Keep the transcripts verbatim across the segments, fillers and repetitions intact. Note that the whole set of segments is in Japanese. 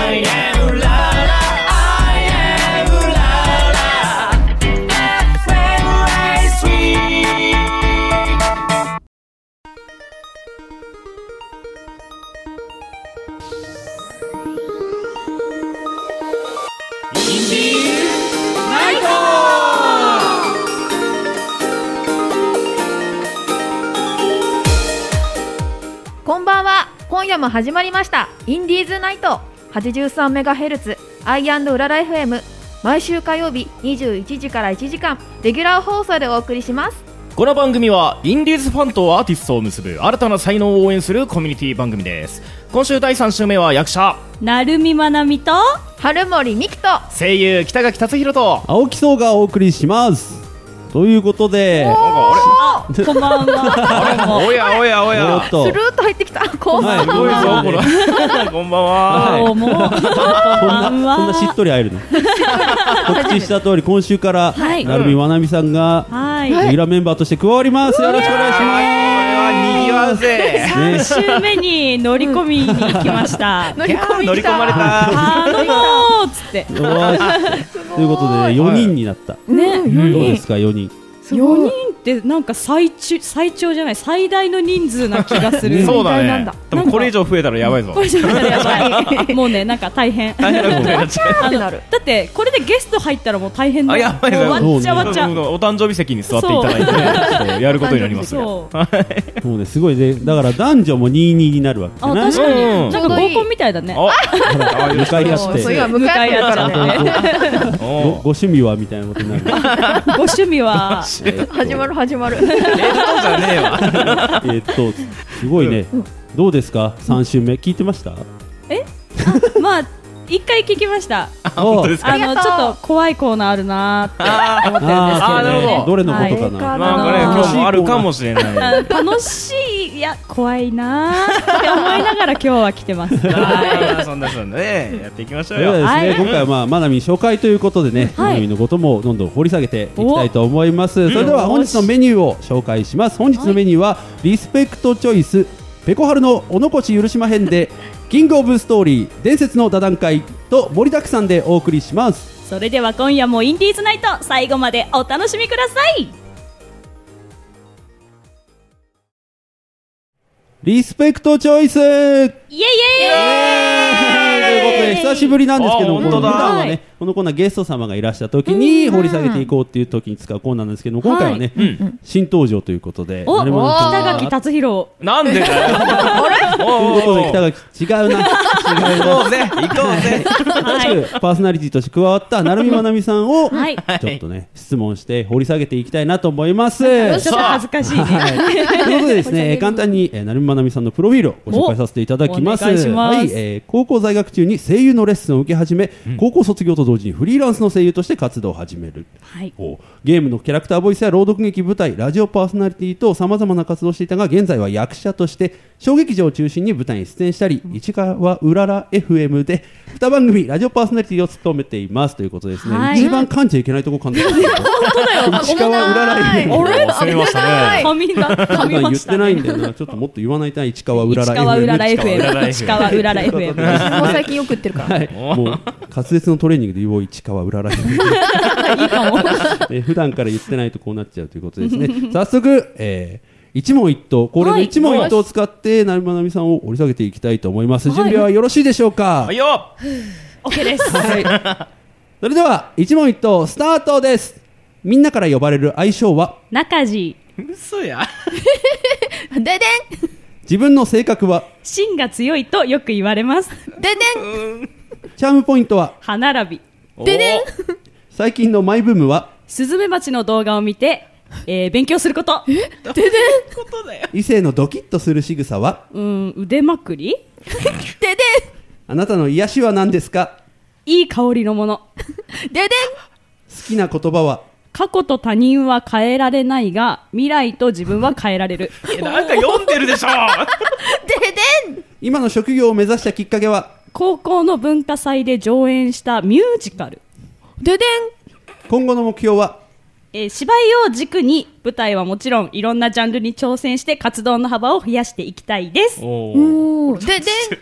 I am うらら I am うらら エフエム ライスウィーインディーナイト。 こんばんは。今夜も始まりましたインディーズナイト はちじゅうさんメガヘルツ アイアンド うらら エフエム。 毎週火曜日にじゅういちじからいちじかんレギュラー放送でお送りします。 この番組はインディーズファンとアーティストを結ぶ新たな才能を応援するコミュニティ番組です。今週だいさん週目は役者成海まなみと春森美希と声優北垣達弘と青木荘がお送りします。ということで、 あ、こんばんは。 おやおやおや、 スルーッと入ってきた。こんばんは。 はい、こんばんは。 どうも。こんこんなこんなしっとり会えるの。告知した通り今週から成海まなみさんがレギュラーメンバーとして加わります。よろしくお願いします。 にぎわうぜ。 さん週目に乗り込みに行きました。 乗り込み乗り込まれた。 頼もうっつって。 ということでよにんになった。 ね、 どうですかよにん。 よにんってなんか最中最長じゃない最大の人数な気がする。 そうだね。多分これ以上増えたらやばいぞ。 これ以上増えたらやばい。もうね、なんか大変。 大変なことになっちゃう。 あのだってこれでゲスト入ったらもう大変だ。 あ、やばいぞ。 わっちゃわっちゃ。 お誕生日席に座っていただいてちょっとやることになります。 そう。 もうねすごいね。だから男女もにたいにになるわけあ、 ね。 確かに。なんか合コンみたいだね。 向かい合って。 そう今向かい合っちゃって。 ごご趣味はみたいなことになる。 ご趣味は始まる始まる。 えっとじゃねえわ。 えっとすごいね。どうですかさん週目聞いてました？ え？まあ一回聞きました。 本当ですか？ あのちょっと怖いコーナーあるなーって思ってるんですけど、ね、 あーなるほど。 どれのことかな。 まあこれ今日もあるかもしれない。 楽しいいや怖いなーって思いながら今日は来てます。 はい。そんなそんなねやっていきましょうよ。 ではですね、 はい、 今回はまあまなみ紹介ということでね、まなみのこともどんどん掘り下げていきたいと思います。それでは本日のメニューを紹介します。本日のメニューはリスペクトチョイスペコハルのおのこし許しまへんでキングオブストーリー伝説の座談会と盛りだくさんでお送りします。 それでは今夜もインディーズナイト最後までお楽しみください。 リスペクトチョイスイエイイエーイイエーイということで久しぶりなんですけども、 本当だ普段はねこのコーナーゲスト様がいらっしゃった時に掘り下げていこうっていう時に使うコーナーなんですけども、今回はね、はい、新登場ということで、 お北垣達弘なんでだよ。 ということで北垣違うな違うな行こうぜ行こうぜ。 パーソナリティとして加わった成海まなみさんを、 はい、 ちょっとね質問して掘り下げていきたいなと思います。 ちょっと恥ずかしいね。 はい、ということでですね簡単に、えー、成海まなみさんのプロフィールをご紹介させていただきます。 お願いします。 はい、えー、高校在学中に声優のレッスンを受け始め、うん、高校卒業と同時にフリーランスの声優として活動を始める、はい、ゲームのキャラクターボイスや朗読劇舞台ラジオパーソナリティとさまざまな活動をしていたが現在は役者として小劇場を中心に舞台に出演したり、うん、市川うらら エフエム でに番組ラジオパーソナリティを務めていますということですね、はい、一番噛んじゃいけないとこ噛んでる。本当だよ。市川うらら エフエムあれ忘れましたね。 噛みだ噛みま言っしたね。 てないんだよな。ちょっともっと言わないと市川うらら エフエム市川うらら エフエム 市川うらら エフエムもう最近よく言ってるから、 はい、もう滑舌のトレーニングで言おう市川うらら エフエムいいかも。 え普段から言ってないとこうなっちゃうということですね。早速、えー一問一答恒例の一問一答を使って成海まなみさんを掘り下げていきたいと思います。準備はよろしいでしょうか？ はいよ。 OK です。 はい。それでは一問一答スタートです。みんなから呼ばれる愛称は？ 中地。 嘘や。 ででん。 自分の性格は？ 芯が強いとよく言われます。 ででん。 チャームポイントは？ 歯並び。 ででん。 最近のマイブームは？ スズメバチの動画を見てえー、勉強すること。 えででん。 ことだよ。 異性のドキッとする仕草は？ うん、腕まくり。 ででん。 あなたの癒しは何ですか？ いい香りのもの。 ででん。 好きな言葉は？ 過去と他人は変えられないが未来と自分は変えられる。 なんか読んでるでしょ。 ででん。 今の職業を目指したきっかけは？ 高校の文化祭で上演したミュージカル。 ででん。 今後の目標は？ えー、芝居を軸に舞台はもちろんいろんなジャンルに挑戦して活動の幅を増やしていきたいです。 おおででん。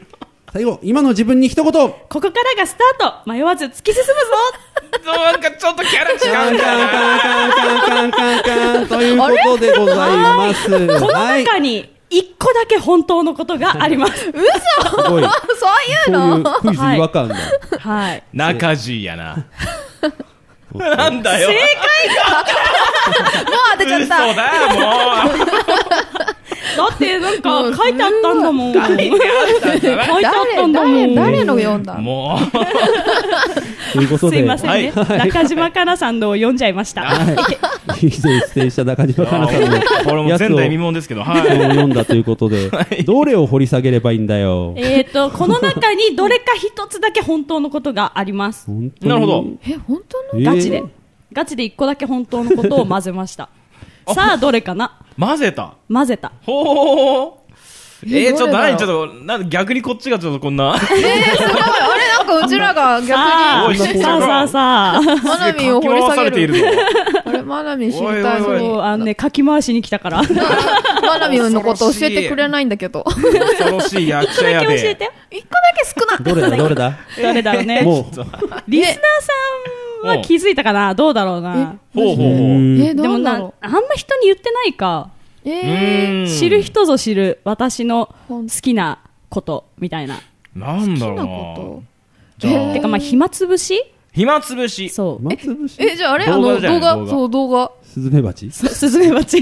最後、今の自分に一言。 ここからがスタート。迷わず突き進むぞ。 なんかちょっとキャラ違カンうんだよな。 カンカンカンカンカンカンということでございます。 このはい。 中に一個だけ本当のことがあります。 すごい。 そういうそうのいうクイズ違和感だ。 はい。 中地やな。なんだよ。 正もう当てちゃっ嘘た。 だよ、もだってなんか書いてあったんだもん。書いてあったんだ誰もん。 誰誰の読んだう。もということで、 すいませんね。中島かなさんのを読んじゃいました。 以前出演した中島う。 かなさんのこれもやつを前代未聞ですけど、はい。 読んだということで、どれを掘り下げればいいんだよ。 えっと、この中にどれか一つだけ本当のことがあります。 本当になるほど。 え、本当の？ ガチで。ガチで一個だけ本当のことを混ぜました。さあ、どれかな？ 混ぜた。 混ぜた。 ほー。えー、ちょっとどれだろう何ちょっと、なんか逆にこっちがちょっとこんな。 えー、すごい。あれなんかうちらがさ逆あ、 おいさあさあさあ。 にマナミンを掘り下げかき回されているる。 ぞ。 あれマナミン知りたいのおいおいおいに。 そう、あのね、かき回しに来たから。 マナミンのこと教えてくれないんだけど。 恐ろしい役者や教えてで。 よ。 一個だけ少な。 どれだどれだどれだろうね。 もリスナーさんは気づいたかな？どうだろうな。 ほうほうほう。 う、うんえ、 でもな、 なんだろあんま人に言ってないか。 う。 うえー、 ーん知る人ぞ知る私の好きなことみたいな。 なんだろう好きななこ。 じゃあえーてかまあ暇つぶし？ 暇つぶし。 そう。 まつぶしえ、じゃああれあ動の画じゃない動画動画、そう動画。 スズメバチすスズメバチ。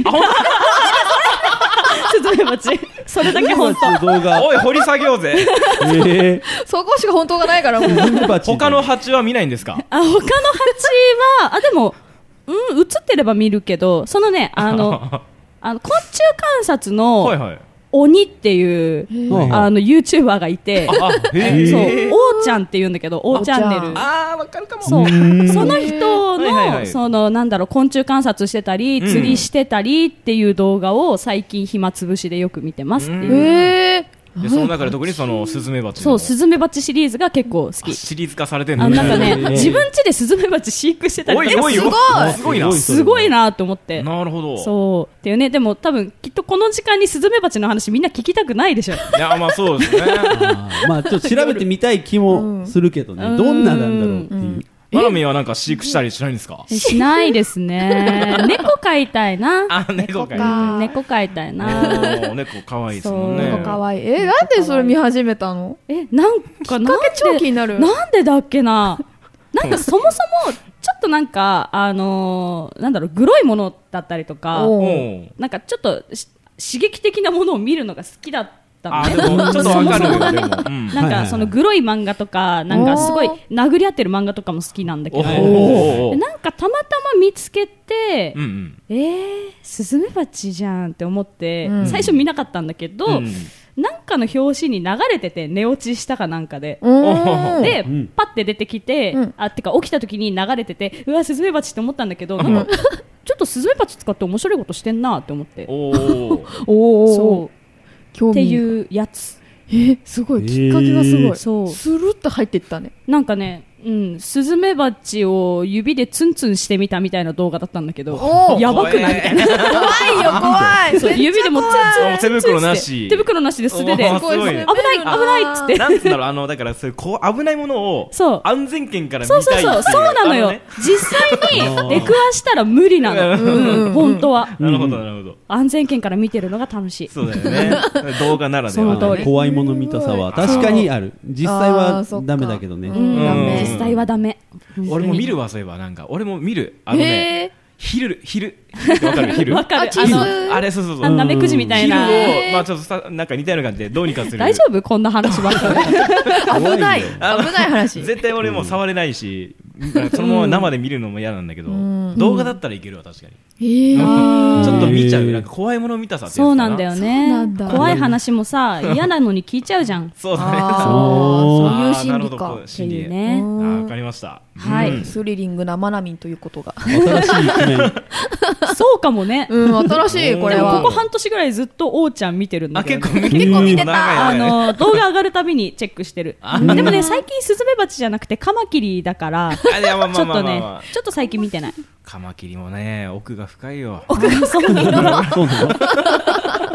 スズメバチ。それだけ本当。 動画。 おい、掘り下げようぜ。 えそこしか本当がないからもう。 ー、スズメバチ。 他の蜂は見ないんですか？ あ、他の蜂は、あ、でも、うん、映ってれば見るけど、そのね、あの、あの昆虫観察のはいはい。 鬼っていう、 はいはいあの、YouTuber がいて、 あ、へそう、 え。 おーちゃんって言うんだけど、おーチャンネル。 あー、わかるかも。 そう。 うーんその人はいはいはいの、その、なんだろう、昆虫観察してたり、 うん釣りしてたりっていう動画を最近暇つぶしでよく見てますっていう。 えで、その中で特にそのスズメバチの。 そう、スズメバチシリーズが結構好き。 シリーズ化されてんあ、 のなんかね、 えー自分家でスズメバチ飼育してたりとか、 おいおいおい。すごいな。 すごいなと思って。 なるほど。 そう。っていうね、でも多分、きっとこの時間にスズメバチの話みんな聞きたくないでしょ。 いや、まあそうですね。 あーまあちょっと調べてみたい気もするけどね、 うんどんななんだろうっていう。 マナミンはなんか飼育したりしないんですか？ しないですね。猫飼いたいな。 あ、猫かい。 うん猫飼いたいな。 お猫可愛いですもんね。 そうかわいい。え、なんでそれ見始めたの？ え、なんか、なんきっかけ超気で、 になる。 なんでだっけな。なんかそもそも、ちょっとなんか、あのーなんだろう、グロいものだったりとか、 おおううなんかちょっとし刺激的なものを見るのが好きだったのあ、 ね。 でもちょっとわかるよ、 そもそもがねでも。うんなんかそのグロい漫画とか、なんかすごい殴り合ってる漫画とかも好きなんだけど、 おおでなんかたまたま見つけて、 うんうん。 えー、スズメバチじゃんって思って、 うん最初見なかったんだけど、 うんなんかの表紙に流れてて寝落ちしたかなんかで。 うーん。 で、 うんパッて出てきて、 うんあ、てか起きた時に流れてて、うわ、スズメバチって思ったんだけど、なんか、ちょっとスズメバチ使って面白いことしてんなって思って。 おお。 おお。 そう。 興味。 っていうやつ。 え、すごい。きっかけがすごい。 そう。 スルッと入っていったね。 なんかね、うん、スズメバチを指でツンツンしてみたみたいな動画だったんだけど、 おーやばくないみたいな。 怖いよ、怖い。 そう指でもツンツンお手袋なし手袋なしで素手で。 おー危ない、 すごいね危ないっつって。 なんつうんだろう、あの、だから、そういう、こう、危ないものを、 そう安全圏から見そうたいっていう。 そうそう、そうなのよ。 あね実際に出くわしたら無理なの。うん、本当は。 なるほど、なるほど。 安全圏から見てるのが楽しい。 そうだよね。動画ならでは。 その通り怖いもの見たさは確かにある。実際あはーそっかダメだけどね。 うんダメ実際はダメ。 俺も見るわ、そういえば、なんか、俺も見る。あのへね、昼、昼。わかる昼。 わかる。 あチあの、 ーズあれ、そうそうそう。 あのなめくじみたいな。 昼をへー、 まあちょっとさ、なんか似たような感じでどうにかする。 大丈夫こんな話ばっかり。 危ない。危あのない話。 絶対俺もう触れないし、そのまま生で見るのも嫌なんだけど、 ん動画だったらいけるわ、確かに。 えーあーちょっと見ちゃう。なんか怖いもの見たさってやつかそうなんだよそうねなんだ。 怖い話もさ、嫌なのに聞いちゃうじゃん。っそうだね。 あーそうそういうあーな心理かるほどこう。 て心理いうね。 あーわかりました。 はいうんスリリングなマナミンということが。 新しい一面。 そうかもね。 うん、新しい、これは。 でもここ半年ぐらいずっとおーちゃん見てるんだあ、 けどね。 結構見結構見てた長いねあの、動画上がるたびにチェックしてる。でもね、最近スズメバチじゃなくてカマキリだから、 あいやまあまあまあちょっとねまあまあ、 ちょっと最近見てない。 カマキリもね、奥が深いよ。 そうなの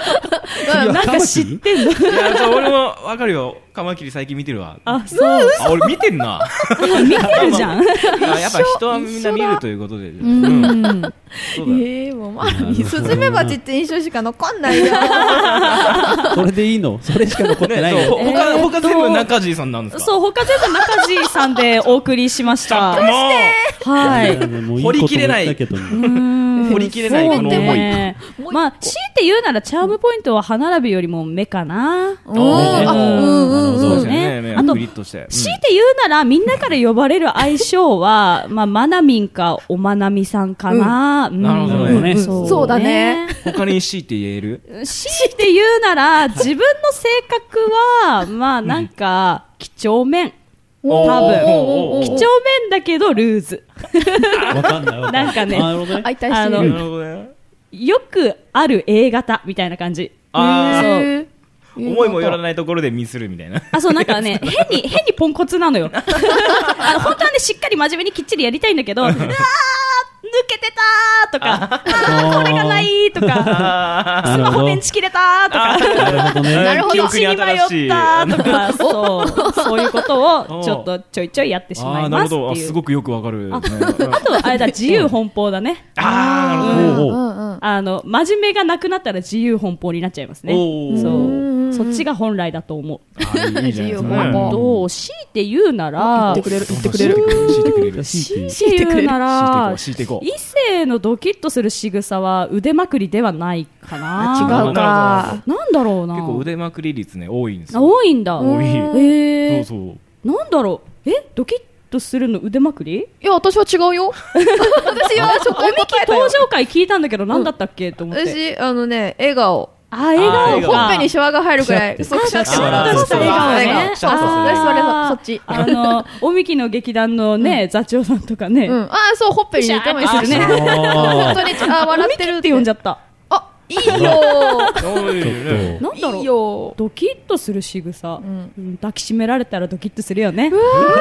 なんか知ってんの。 いやそう俺もわかるよ。カマキリ最近見てるわ。 あ、そう。 あ俺見てんな。 見てるじゃん。 あやっぱ人はみんな見るということで。 うん。 そうだ。 えー、もうまあスズメバチって印象しか残んないよ。 それでいいの？それしか残ってないね、 の？ そう他えーっと他全部中地さんなんですか。 そう、他全部中地さんでお送りしました。 もはい。 もういい掘りきれないこと言ったけどねうーん掘りきれないこの思いそうねまあ、強いて言うならチャームポイントは歯並びよりも目かな。 うんあうんうんそうですよねね。 あと目がクリッとして。 強いて言うならみんなから呼ばれる愛称は、まあ、マナミンかおまなみさんかな。うんなるほどねうんそうだね。 他に強いて言える？ 強いて言うなら自分の性格は、まあなんか、几帳面。多分。 おー几帳面だけどルーズ。 わかんないわかんない。 なんかねなるほどね。 相対あのしてる。 なるほどね。 よくある A 型みたいな感じ。 あそうへー思いもよらないところでミスるみたいな。 あ、そう、なんかね、変に、変にポンコツなのよ。あの本当はね、しっかり真面目にきっちりやりたいんだけど、うわー、抜けてたーとか、あー、これがないとか、 あスマホ電池切れたーとか、 なるほどね。 なるほど記憶に道に迷新しい。 ったーとか、そう、そういうことをちょっとちょいちょいやってしまあーいなるほど。あますっていう。 すごくよくわかるね。 あと、あれだ、自由奔放だね。 あーなるほど。 おうおううんうんあの、真面目がなくなったら自由奔放になっちゃいますね。 おーそう。そっちが本来だと思う。 あーいいじゃないですか自由奔放ね。 どう強いて言うなら、 言ってくれる言ってくれる強いてくれる。 強い強いてて言うなら、 強いていこう。 異性のドキッとする仕草は腕まくりではないかな。 違うか。 なんだろうな。 結構腕まくり率ね多いんですよ。 多いんだ。 多い。 へーそうそう。 なんだろう。えドキッとするの腕まくり？ いや、私は違うよ。私は初回おみき答えたよ登。場回聞いたんだけど、なんだったっけと思って。 私、あのね、笑顔。 あ、笑顔あーほか。 っぺにシワが入るくらい、そう、くしゃってあ笑う。 ちょっとした笑顔ねそうそうそう。 あー私それそ、そっち。 あの、おみきの劇団のね、座長さんとかね。 うん。あー、そう、ほっぺに言ってもいいするね。 あ本当に、あー、笑ってるって呼んじゃった。 あ、いいよ多いね。 ー。 なんだろう。 いいよドキッとする仕草、 んうん抱きしめられたらドキッとするよね。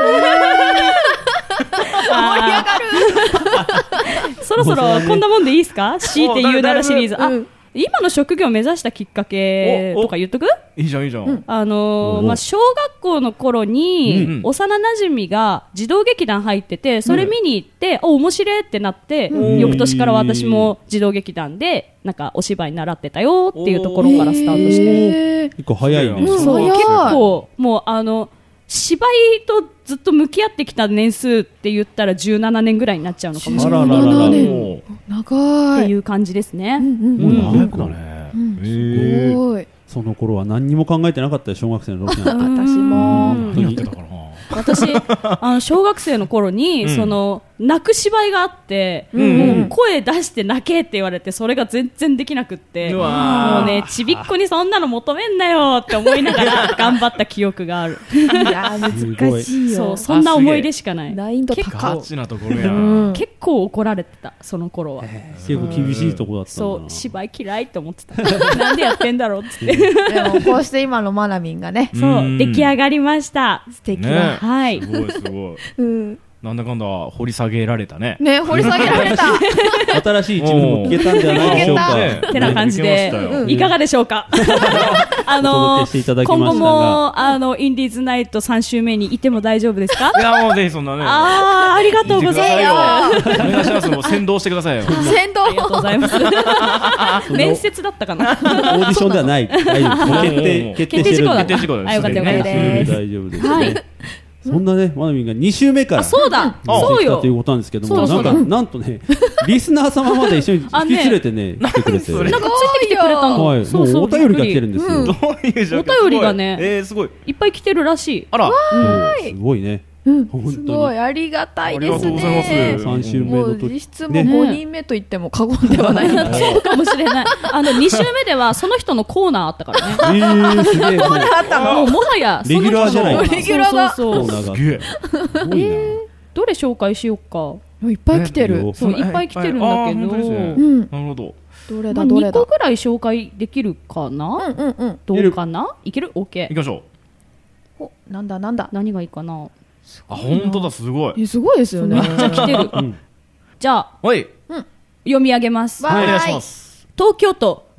盛り上がる。 そろそろこんなもんでいいですか？強いて言うならシリーズ。あ、 うん今の職業を目指したきっかけとか言っとく？ いいじゃんいいじゃん。 あのーおまあ、小学校の頃に、 うん幼馴染が児童劇団入ってて、それ見に行って、お、面白いってなって、 ん翌年から私も児童劇団で、なんかお芝居習ってたよっていうところからスタートして。 へー結構早いね。 うんそう、 早い結構、もうあの、芝居とずっと向き合ってきた年数って言ったらじゅうななねんぐらいになっちゃうのかもしれないあららららじゅうななねんおー長い。 っていう感じですね。 うんうんもううん。 長くだね。 へすーごい。 その頃は何にも考えてなかったよ、小学生のロケなんて。 私も。 本当に何やってたかな。 私、あの、小学生の頃に、 うんその、泣く芝居があって、 うんもう声出して泣けって言われて、それが全然できなくって、 うわーもうね、ちびっこにそんなの求めんなよって思いながら頑張った記憶がある。 いやー、難しいよそう、。そんな思い出しかない。 難易度結高ガチなところや。 うん結構怒られてた、その頃は。 結構厳しいとこだったんだな。 そう、芝居嫌いって思ってた。なんでやってんだろうっつって。 でも、こうして今のマナミンがね、 そうう、 ん出来上がりました。 素敵ねな。 はいす。ごいすごい。 うん。 なんだかんだ掘り下げられたね。 ね、掘り下げられた。 新しい一部も聞けたんじゃないでしょうか。 ねてな感じでね聞けましたよいかがでしょうかあおの届けしていただきましたが今後も、あの、インディーズナイトさん週目にいても大丈夫ですかいやもうぜひそんなね。 あー、ありがとうございます。 す。お願いします。もう先導してくださいよ。 先導ありがとうございます。面接だったかなオーディションではない。大丈夫。もう決定、決定してるんで。 決定事項だった。 決定事項ですあ、よかったよかったねです。 大丈夫ですはいね。そんなね、まなみんがに週目からあ、そうだ、そうよ来たという。ことなんですけども、 そうそうなんか、なんとね、リスナー様まで一緒に引き連れてね、来てくれて。 それなんかついてきてくれたの。 はい、もそううそうお便りが来てるんですよ。 どういう状況？ お便りがねすごいえーすごい。 いっぱい来てるらしい。 あら。 すごいね。本すごい、 当に。 ありがたいですありがとうございますね。 さん週目もうの時実質もねごにんめと言っても過言ではない。 そうかもしれない。あの、に週目ではその人のコーナーあったからね。 えー、すげえ。もうもうもはや、 レギュラーじゃないその人のレギュラーだそうそうそう。 コーナーが。 すげえ。 すごいな。 どれ紹介しようか。 いっぱい来てる。 ねそう、いっぱい来てるんだけあー本当ですねど、 うん。 なるほど。 どれまあ、 だ、どれにこだ。 ぐらい紹介できるかな、 うんうんうん。 どうかないける ?OK 行き。ましょう。 お、なんだなんだ。 何がいいかなあ本当だすごい。 え、すごいですよね。 めっちゃ来てる。 んじゃあ、 はい。 読み上げます。 わお願いします。 東京都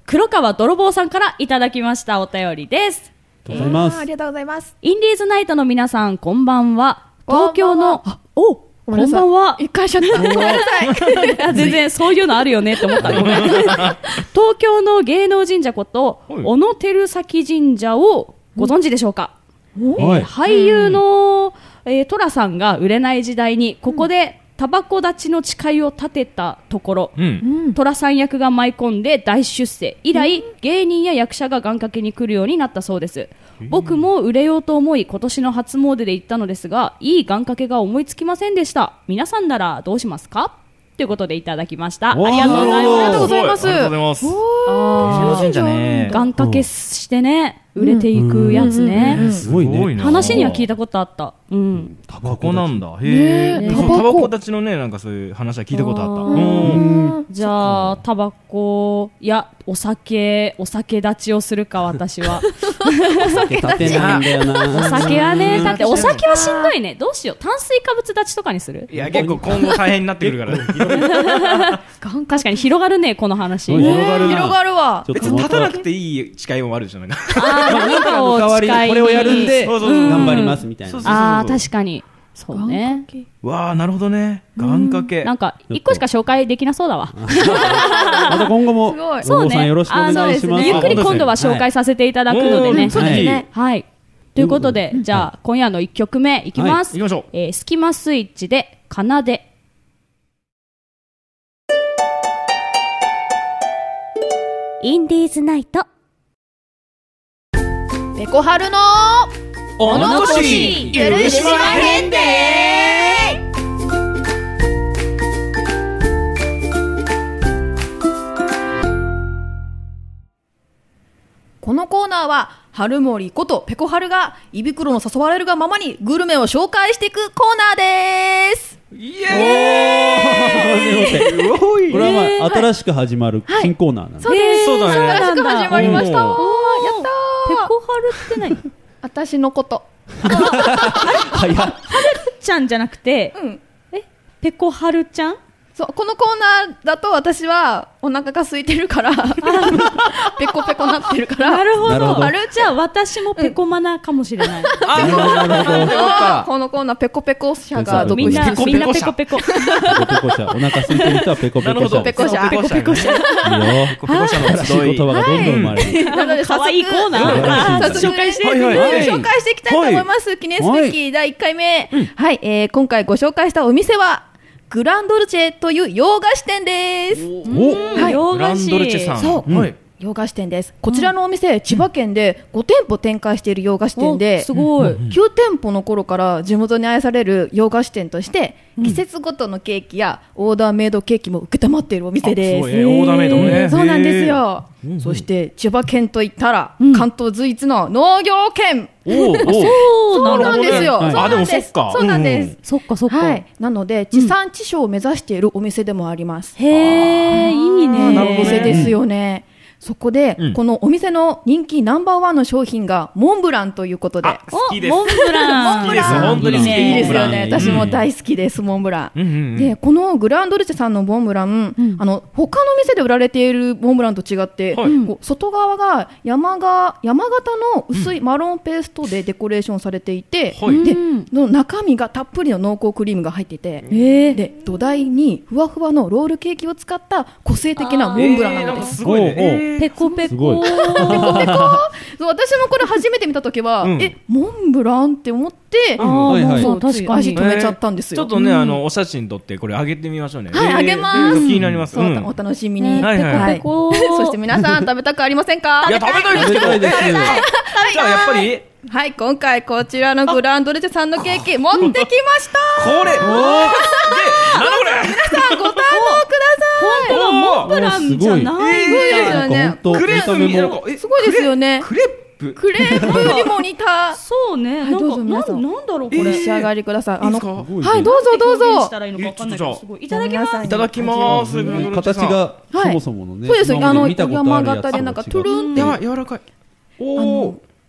黒川泥棒さんからいただきましたお便りです。 ありがとうございます。 ありがとうございます。 インディーズナイトの皆さん、こんばんは。東京の、あ、お、こんばんは。 一回しちゃった。ごめんなさい。 全然そういうのあるよねって思った。ごめん。東京の芸能神社こと、小野照崎神社をご存知でしょうか。えー、俳優の、えー、寅さんが売れない時代にここでタバコ立ちの誓いを立てたところ、うん、寅さん役が舞い込んで大出世以来、うん、芸人や役者が願掛けに来るようになったそうです。僕も売れようと思い今年の初詣で行ったのですが、いい願掛けが思いつきませんでした。皆さんならどうしますかということでいただきました。ありがとうございます。 ありがとうございます。 あー、神社ね。 願掛けしてね、売れていくやつね。 すごいね。 話には聞いたことあった。うん。 タバコなんだ。へえ。タバコたちのね、なんかそういう話は聞いたことあった。 じゃあタバコやお酒、お酒立ちをするか私は。 お酒立てないんだよな。 お酒はね、だってお酒はしんどいね。どうしよう。炭水化物立ちとかにする？ いや結構今後大変になってくるから。 確かに広がるねこの話。 広がるな。 広がるわ。 別に立たなくていい誓いもあるじゃない。 なんかの代わりにこれをやるんで頑張りますみたいな。 ああ確かに。そうね。 わあなるほどね。願掛け。 なんか一個しか紹介できなそうだわ。 また今後もロボさんよろしくお願いします。 ゆっくり今度は紹介させていただくのでね。そうですね。はい。ということでじゃあ今夜の一曲目いきます。 いきましょう。 スキマスイッチで奏で。インディーズナイト。 ペコハルのおのこし許しまへんでこのコーナーは春森ことペコハルが胃袋の誘われるがままにグルメを紹介していくコーナーです。 イエーイこれはまあ新しく始まる新コーナーなんです。 そうです。 そうだね。 新しく始まりました。やったー。 ペコハルって何？ 私のこと。 早っ。 はるちゃんじゃなくて、 うん、 え、ペコハルちゃん？ そう、このコーナーだと私はお腹が空いてるからペコペコなってるからなるほど。あるじゃあ私もペコマナかもしれない。 あ、なるほど。 このコーナーペコペコ社がみんなみんなペコペコ。ペコペコ社。お腹空いてる人はペコペコ社。 ペコ社。ペコペコ社。いいよ。 ペコペコ社の新しい言葉がどんどん生まれる。 なので可愛いコーナー。早速紹介して紹介していきたいと思います。記念すべきだいいっかいめ。はい、今回ご紹介したお店はグランドルチェという洋菓子店です。 はい、グランドルチェさん。 そう、はい、洋菓子店です。こちらのお店、うん、千葉県でごてんぽ展開している洋菓子店で、 すごいきゅうてんぽの頃から地元に愛される洋菓子店として、うん、季節ごとのケーキやオーダーメイドケーキも受けたまっているお店です。 すごい、オーダーメイドね。 そうなんですよ。そして千葉県といったら、うん、関東随一の農業県。 おそうなんですよ。 あ、でもそっか。 そうなんです。 そっかそっか。 はい。なので地産地消を目指しているお店でもあります。 へー、いいね。 なるお店ですよね。そこで、うん、このお店の人気ナンバーワンの商品がモンブランということで。 好きです。 モンブラン。 好きです。本当に好き。 いいですよね。私も大好きです、モンブラン。うんうんうん、で、このグランドルチェさんのモンブラン、うん、あの、他の店で売られているモンブランと違って、はい、こう外側が山が、山形の薄いマロンペーストでデコレーションされていて、うん、で、の中身がたっぷりの濃厚クリームが入っていて、うん、で、土台にふわふわのロールケーキを使った個性的なモンブランなのです。 すごいね。 ペコペコ。 ペコペコ。そう、私もこれ初めて見たときは、うん、え、モンブランって思って、 あー、はいはい、 そう、確かに足止めちゃったんですよ。 ちょっとね、あのお写真撮ってこれ上げてみましょうね。 はい、あげます。 気になります。 そう、お楽しみに。 はいはい。 ペコペコ。そして皆さん食べたくありませんか？ いや、食べたいですけど。じゃあやっぱり。 はい、今回こちらのグランドルチェさんのケーキ持ってきました。 これ、おー、で、なんだこれ。 皆さんご堪能ください。 本当だ、モンブランじゃない。 すごいですよね。 クレープみたいな。 すごいですよね。 クレープ。 クレープにも似た。 そうね。なんか、なんだろうこれ。 召し上がりください。あの、 はい、どうぞどうぞ。 いただきます。 いただきます。 形がそもそものね。 そうです。あの山形でなんかトゥルンって柔らかい。おお。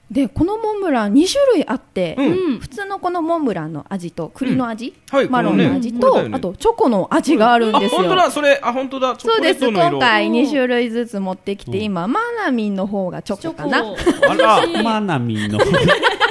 でこのモンブランに種類あって、 うん普通のこのモンブランの味と栗の味、 うんはいマロンの味と、 これねこれだよねあとチョコの味があるんですよ。 あ本当だそれあ本当だチョコレそうですートの色今回に種類ずつ持ってきて、今マナミンの方がチョコかな。 あらマナミンのなんで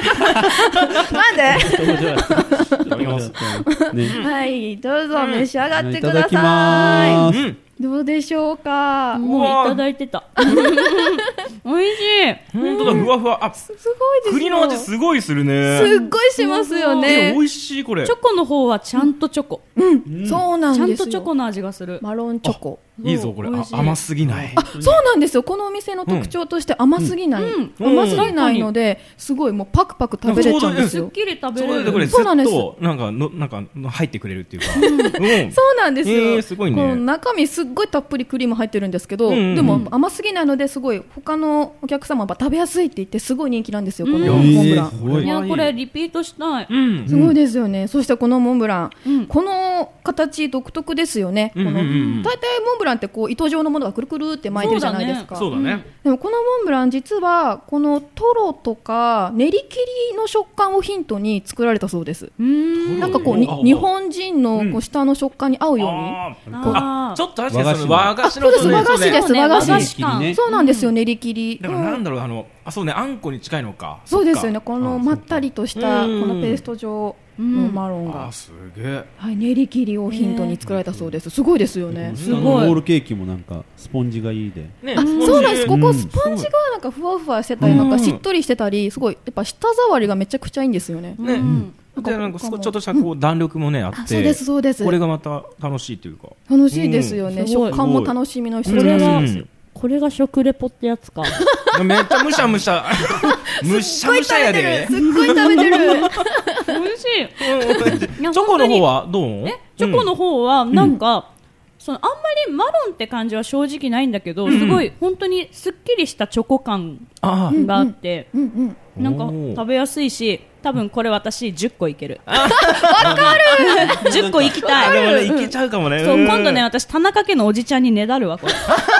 いただきますねはいどうぞ召し上がってくだいただきさますうんい。どうでしょうか。 もういただいてた。美味しい。 本当だふわふわあすごいですよ。 栗の味すごいするねすっごいしますよね。 え美味しいこれチョコの方はちゃんとチョコ。 そうなんちゃんですよ。 とチョコの味がする。 マロンチョコ。 いいぞこれあ美味しい甘すぎないあ、そうなんですよ。このお店の特徴として甘すぎない、 うん甘すぎないので、すごいもうパクパク食べれちゃうんですよ。 すっきり食べそれる。 れでこれずっそうなんですとなんかのなんか入ってくれるっていうかうんそうなんですよ。 えーすごいねこの中身すっごいたっぷりクリーム入ってるんですけど、 うんうんうんでも甘すぎないのですごい他のお客様は食べやすいって言ってすごい人気なんですよ。このうんモンブラン。 すごいいやこれリピートしたい。 うんすごいですよね。そしてこのモンブラン、 うんこの形独特ですよね。 うんうんうんこの大体モンブランってこう糸状のものがくるくるって巻いてるじゃないですか。 そうだねでもこのモンブラン実はこのトロとか練り切りの食感をヒントに作られたそうです。 うーん。 なんかこうにあ日本人のこう舌の食感に合うように、 あーあーあちょっと確かにその和和菓子のそうですね和菓子ですそうね和菓子和菓子感ねそうなんですよ、練り切り。 だからなんだろうあのあそうねあんこに近いのかそうですよね。 そっかこのまったりとしたこうんのペースト状のマロンが、 あすげえはい、練り切りをヒントに作られたそうです。すごいですよね。 すごいロールケーキもなんかスポンジがいいでねあ、そうなんです。ここうんスポンジがなんかふわふわしてたり、なんかしっとりしてたり、すごいやっぱ舌触りがめちゃくちゃいいんですよね。 ねうんでなんかそこちょっとしたこう弾力もねあってあ、そうですそうです。 これがまた楽しいというか楽しいですよね。 うんすごい食感も楽しみの一つこれがなんですよ。 これが食レポってやつか。 めっちゃむしゃむしゃむしゃむしゃやですっごい食べてる。 美味しい。 チョコの方はどうえチョコの方はなんか、そのあんまりマロンって感じは正直ないんだけど、すごい本当にすっきりしたチョコ感あがあって、 うんうん。 なんかおー食べやすいし、多分これ私じゅっこいける。わかる。じゅっこいきたい。 あでもねいけちゃうかもねそううん今度ね私田中家のおじちゃんにねだるわこれ。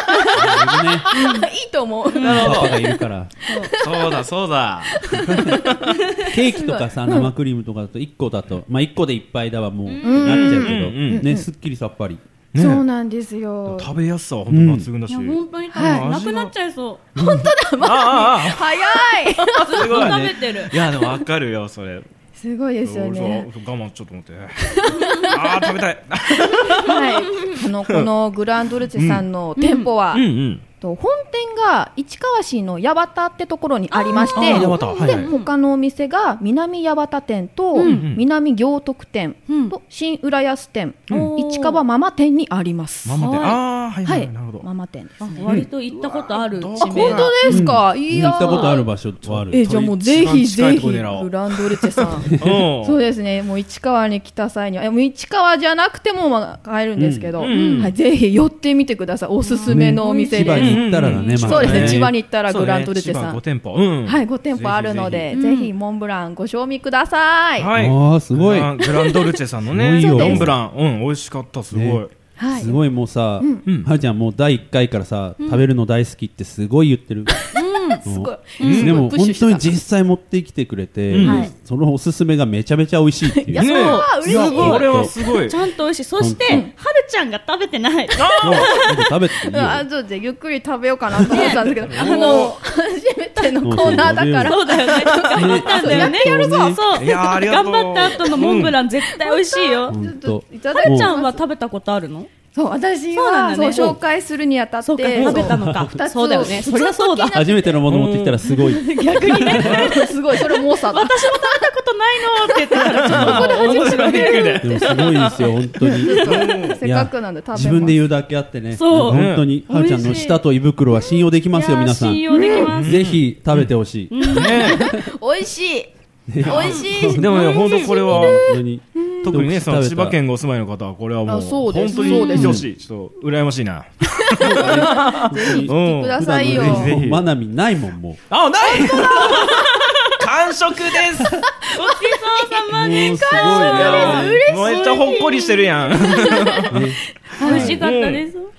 いいと思う。 パパがいるからそうだそうだケーキとかさ生クリームとかだといっこだとまあいっこでいっぱいだわもうなっちゃうけどうんねすっきりさっぱりねそうなんですよ。 食べやすさは本当抜群だしいや本当に食べはいなくなっちゃいそう。 あああ早い。 あすごい食べてる。 いやでもわかるよそれすごいですよね。 そう我慢ちょっと思ってああ食べたいはい。あのこのグランドルチェさんの店舗は、 うんうんと本店が市川市の八幡ってところにありまして、 あー八幡はいはいで他のお店が南八幡店と、 ん南行徳店、 うんと新浦安店、 うん市川ママ店にあります。 ママではいああはいははいい、 なるほどママ店ですね。 割と行ったことあるうん地名。 本当ですか？いやー行ったことある場所はあるえじゃあもうぜひ一番近いぜひグとこ狙おうランドルチェさん。 うんそうですね、もう市川に来た際には、いやもう市川じゃなくてもまあ買えるんですけど、 うんはい、ぜひ寄ってみてください。おすすめのお店千葉です。 に行ったらだねまだそうですね、 ね千葉に行ったらそうねグランドルチェさん。 千葉ご店舗うんはい、ご店舗あるので、 ぜひぜひモンブランご賞味ください。 はいああすごいグラングランドルチェさんのねすごいよモンブランうん美味しかったすごいねはい。 すごいもうさんはるちゃんもうだいいっかいからさ食べるの大好きってすごい言ってるすごい。 うんでもプッシュした本当に実際持ってきてくれて、 うんはいそのおすすめがめちゃめちゃ美味しいっていう。 いやそうね嬉しいいやこれはすごいちゃんと美味しい。そして、はるちゃんが食べてない。 もう食べていいよ。 あちょっとゆっくり食べようかなと思ってたんですけど、あの初めてのコーナーだから。 そうだよね。頑張ったんだよね。 やるぞそう。 いやーありがとう頑張った後のモンブラン絶対美味しいよ。 本当。 いただきはるちゃんますは食べたことあるの？ そう私そうなんはだねそう紹介するにあたってそうか食べたのか二つをそうだよねそりゃそうだ初めてのもの持ってきたらすごい。 逆にね。 すごいそれ猛者だ。 私も食べたことないのって言ってたらちょっとここで初めて見る。 でもすごいですよ本当に。 せっかくなんで食べます。 自分で言うだけあってね。 そう本当にはるちゃんの舌と胃袋は信用できますよ皆さん。 信用できます。 ぜひ食べてほしい。 ね美味しい美味しい。 でもね本当これは本当に。 特にねその食べた千葉県にお住まいの方はこれはもうあそうです本当にそうです見てほしいちょっと羨ましいなぜひ来てくださいよ。 普段のぜひマナミないもんもあない完食ですごちそうさまう。 でもうすごいね。 めっちゃほっこりしてるやんね美味しかったです。 い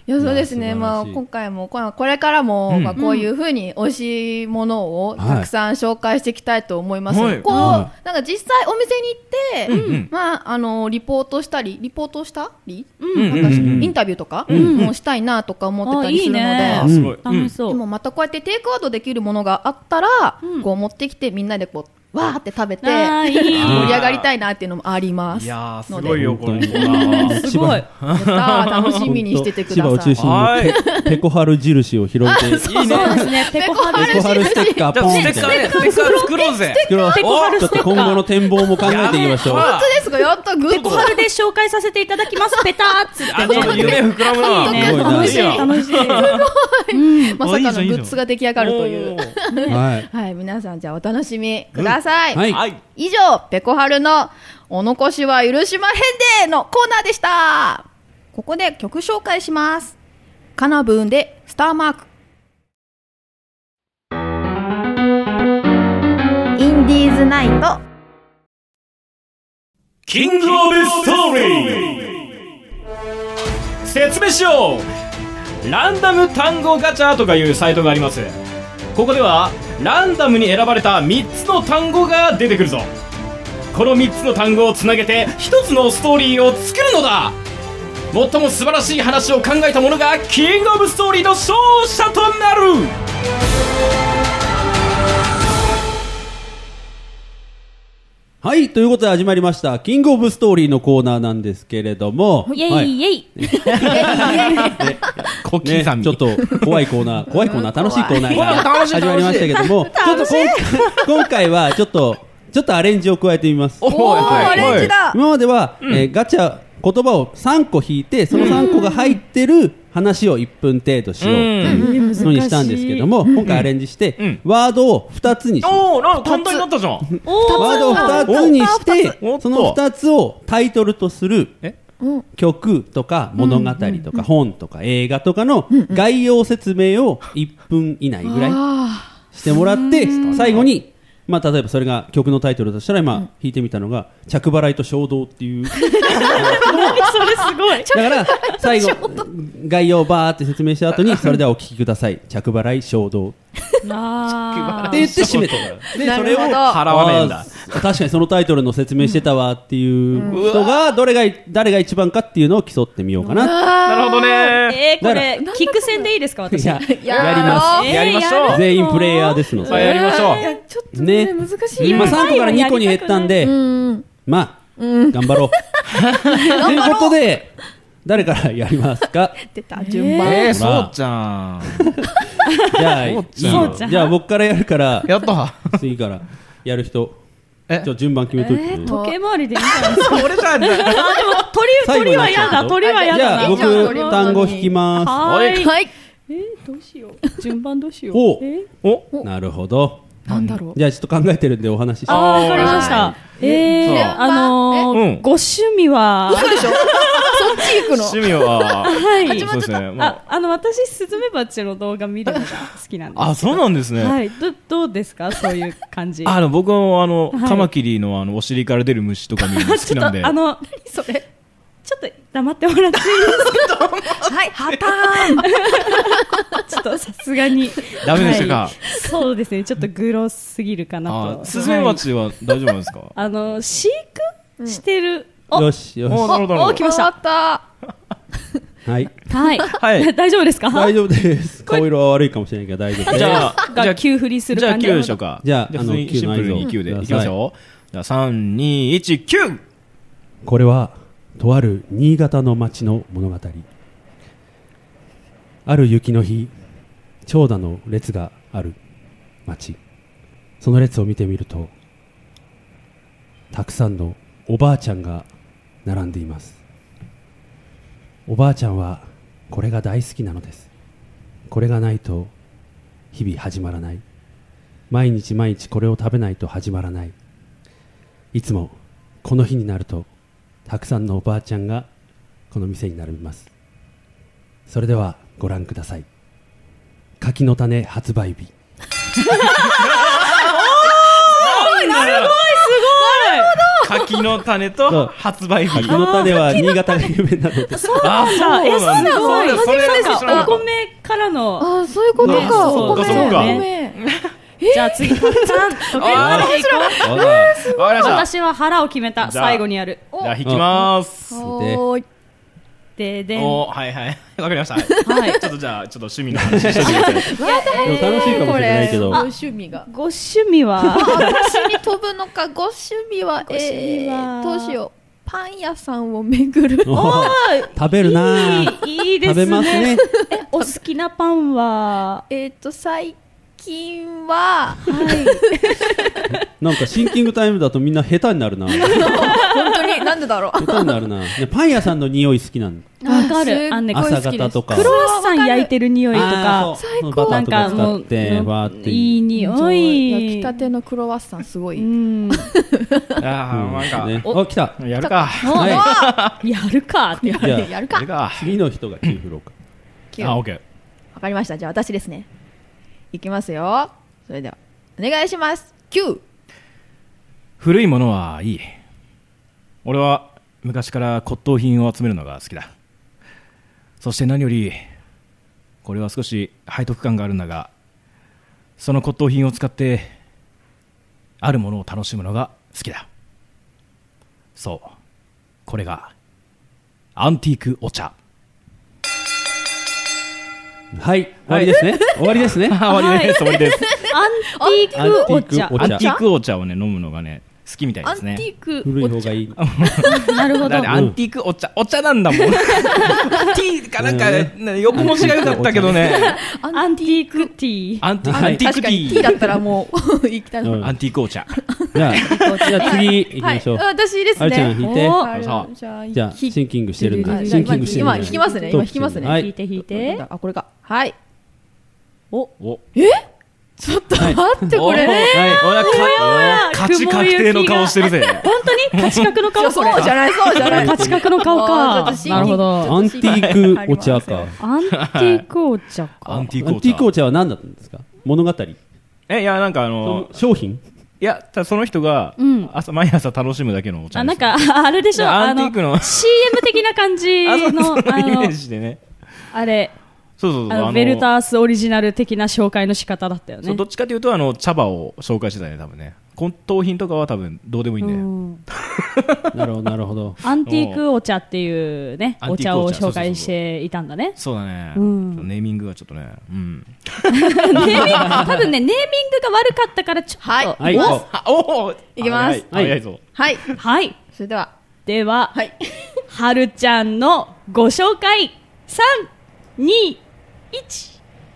いやそうですね、 いやまあ、 素晴らしい今回もここれからも、 うんまあ、こういうふうに美味しいものをたくさん紹介していきたいと思います、 はいこう、 はなんか実際お店に行って、 うんうんまあ、あのリポートしたりリポートしたり、 うんなんかしうんうんインタビューとか、 んもうしたいなとか思ってたりするので、 ああすごい、 楽しそう。 でもまたこうやってテイクアウトできるものがあったら、 うんこう持ってきてみんなでこうわーって食べてあーいい盛り上がりたいなっていうのもあります。 いやーすのでごいよこれ本当にはすごい。 やったー楽しみにしててく千葉をださい。 中心はいにペペコハル印を広げて、 いいねそうですね。ペコハルペコハルステッカーじゃポンってあステッカーねステッカー作ろうぜ作ろう。 ペコハルちょっと今後の展望も考えていきましょう。 や本当ですか、やったグッドペコハルで紹介させていただきます。ペターっつってあちょっとね。 夢膨らむないいね。 すごいな楽しいいいや楽しい。 まさかのあいいじゃんいいじゃんグッズが出来上がるという。 おーはい。 はい、皆さんじゃあお楽しみください。 はい。 はい以上、ペコハルのお残しは許しまへんでのコーナーでした。ここで曲紹介します。カナブーンでスターマーク。インディーズナイト。 キングオブストーリー説明しよう。ランダム単語ガチャとかいうサイトがあります。ここではランダムに選ばれたみっつの単語が出てくるぞ。このみっつの単語をつなげてひとつのストーリーを作るのだ。最も素晴らしい話を考えた者がキングオブストーリーの勝者となる。 はい。ということで始まりました、キングオブストーリーのコーナーなんですけれども、 イェイはいイェイ。 小ね、ちょっと怖いコーナー、怖いコーナー、楽しいコーナーが楽しい始まりましたけども、ちょっと今今回はちょっと、ちょっとアレンジを加えてみます。 おおー、アレンジだ。 今までは、えーガチャ、言葉をさんこ引いて、そのさんこが入ってる話をいっぷん程度しようっていうのにしたんですけども、今回アレンジして、 うんワードをふたつにします。 おお、なんか簡単になったじゃん。 おーワードをふたつにしておお、 そのふたつをタイトルとするえ曲とか物語とか本とか映画とかの概要説明をいっぷん以内ぐらいしてもらって、最後に、まあ、例えばそれが曲のタイトルとしたら今弾いてみたのが着払いと衝動っていうそれすごい。 だから最後概要をバーって説明した後にそれではお聞きください着払い衝動あって言って締めてでそれをなるほど払わねえんだ。 あー確かにそのタイトルの説明してたわっていう人がどれが誰が一番かっていうのを競ってみようかな。 なるほどね。 えー、これ、キック戦でいいですか、私。 いやややります。 えーやりましょう。 全員プレイヤーですのはい、 で。 やりましょう。 いや、ちょっとね、 ね難しい。 今さんこからにこに減ったんで、 うん。 まあ、頑張ろう。ということで、誰からやりますか。 出た、順番。 えー、 ほらそうちゃん。 じゃあ、いいよそうちゃんじゃあ僕からやるから、 やった。 次からやる人、 えちょ順番決めといて。 えーと時計回りでいいんじゃないですか。 俺じゃん。 あ、でも、鳥、鳥は嫌だ、鳥は嫌じゃあだな。 僕じゃあ単語引きまはーい。 はい。 えー、どうしよう。順番どうしよう。 おえお、 す。なるほど。 なんだろう。 じゃあちょっと考えてるんでお話しして。 あー、わかりましはた。えそうー、あのうんー、ご趣味は、 嘘でしょそっち行くの。 趣味は、 はい。 そうですね。まあ、あの、私、スズメバチの動画見るのが好きなんです。 あ、あ、そうなんですね。 はい。ど、どうですかそういう感じ。 あの、僕もあの、 はいカマキリのあの、お尻から出る虫とか見るの好きなんで。 あの、 それ。 ちょっと黙ってもらっていいですかはい、破綻。 ちょっとさすがに。 ダメでしたかはいそうですね。ちょっとグロすぎるかなと。 あ、スズメバチは大丈夫なんですか？ あの、飼育してる。およしよし。 お、なるほどなるほど。 お来ました終わった。 はい。 はい。 はい大丈夫ですか大丈夫です。顔色は悪いかもしれないけど大丈夫です。 じゃあ、じゃがあ、 急振りするじゃあ感じ。 きゅうでしょうか。 じゃああの普通にシンプルにきゅうでいきゅうの合図をきますよ。じゃあ、さん、に、いち、きゅう! これはとある新潟の町の物語。ある雪の日、長蛇の列がある町。その列を見てみると、たくさんのおばあちゃんが並んでいます。おばあちゃんはこれが大好きなのです。これがないと日々始まらない。毎日毎日これを食べないと始まらない。いつもこの日になるとたくさんのおばあちゃんがこの店に並びます。それではご覧ください。柿の種発売日。 すごいすごい柿の種と発売日。 柿の種は新潟が有名なので。 あ、そうなんだ。 ごいそれそれ初めて知った。 知らなかっお米からの。 あ、そういうことねか。お米。 そうかそうかお米。 じゃあ次、たっちゃん、時計回りでいこた。わかりう。 ました。 私は腹を決めた。 じゃあ最後にやる。 じゃあ引きます。 おーい。 ででん。 お、はいはい。わかりました。 はい。 ちょっとじゃあちょっと趣味の話してください。 でも楽しいかもしれないけど。 ご趣味が。 ご趣味は私に飛ぶのか、ご趣味は、 ご趣味はえー、どうしよう。パン屋さんを巡る。 おー食べるなぁ。 いいいいですね。 食べますね。 え、お好きなパンはえっと、最近は、 なんかシンキングタイムだとみんな下手になるな。 本当に、なんでだろう。 下手になるな。ねパン屋さんの匂い好きなんだ。 わかすっる。あのね、 ごい好きです朝方とか。 クロワッサン焼いてる匂いとあかー、そう最高バターとかなんかもう使って、わーって。 いい匂そうい。 焼きたてのクロワッサンすごい。 うん。 ああ、なんかねお、来た。 やるか。 はやるかって。 じゃあやるか。 やるか。 次の人がキーフローか。 きゅうあ、オッケー。 わかりました。じゃあ私ですね。いきますよ。それでは、お願いします。きゅう。 古いものはいい。俺は昔から骨董品を集めるのが好きだ。そして何よりこれは少し背徳感があるんだが、その骨董品を使ってあるものを楽しむのが好きだ。そう、これがアンティークお茶。 はい、終わりですね。終わりですね。 終わりです、終わりです。 アンティークお茶。 アンティークお茶アンティークお茶をね飲むのがね好きみたいアンテですね。 ィーク古い方がいい。 なるほどだって。アンティークお茶、お茶なんだもん。ティーかなんか、ね、横文字が良かったけどね。 アンティークティー。 アンティはいアンティークテ確かにィ T ー。 だったらもう行きたいの。 うんアンティークお茶。 じゃあ、じゃあ次行きはい、 ましょう。 私ですあるちゃんね。 引いて。 おあれそうじゃあ、 じゃあ、 ひシンキングしてるんで。 はいシンキングしてるんで。 今引きますね。今引きますね。 はい引いて引いて。 あ、これか。はい。 お、 ちょっと待って、これ。 おはい、おなか勝ち確定の顔してるぜ。 本当に勝ち確の顔これ。 そうじゃない、そうじゃない。 勝ち確の顔か。 あーちょっとシンキングなるほど。 アンティークお茶か。 アンティークお茶か。 アンティークおアンティークお茶。 茶は何だったんですか？物語？ え、いや、なんかあの、 商品？ いや、ただその人がうん、 朝、毎朝楽しむだけのお茶あ、 です。 なんか、あれでしょ、 アあの、 ンティークのシーエム 的な感じあ、そうの、 そう、 あイメーの、 ジでね。 あれ、 そうそうそう。 あの、ベルタースオリジナル的な紹介の仕方だったよね。 そうどっちかというとあの茶葉を紹介してたね多分ね。骨董品とかは多分どうでもいいんだよ。 うんなるほど、なるほど。 アンティークお茶っていうね、 アンお茶をティークお茶紹介していたんだね。 そうだね。 うんちょっとネーミングがちょっとね。うん。 ネーミング、多分ね、ネーミングが悪かったからちょっと。 はいはい、 お行こあ、おお。 いきます早い早いぞ。 はい。 はい。 それでは、 では、 はい。 はるちゃんのご紹介、さん、に、いち。